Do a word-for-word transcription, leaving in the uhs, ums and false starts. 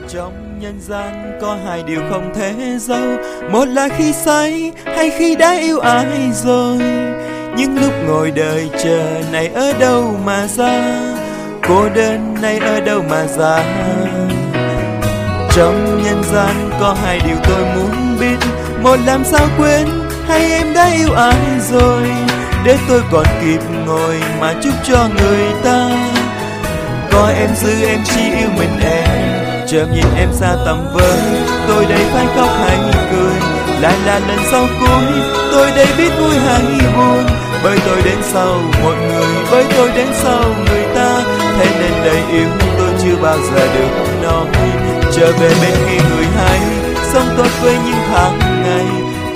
Trong nhân gian có hai điều không thể giấu, một là khi say hay khi đã yêu ai rồi. Những lúc ngồi đợi chờ này ở đâu mà ra, cô đơn này ở đâu mà ra. Trong nhân gian có hai điều tôi muốn biết, một làm sao quên hay em đã yêu ai rồi, để tôi còn kịp ngồi mà chúc cho người ta. Có em giữ em chỉ yêu mình em, chợt nhìn em xa tầm với, tôi đây phải khóc hay cười. Lại là lần sau cuối, tôi đây biết vui hay buồn, bởi tôi đến sau một người, bởi tôi đến sau người ta. Thế nên lời yêu tôi chưa bao giờ được nói, trở về bên kia người hay, sống tốt với những tháng ngày.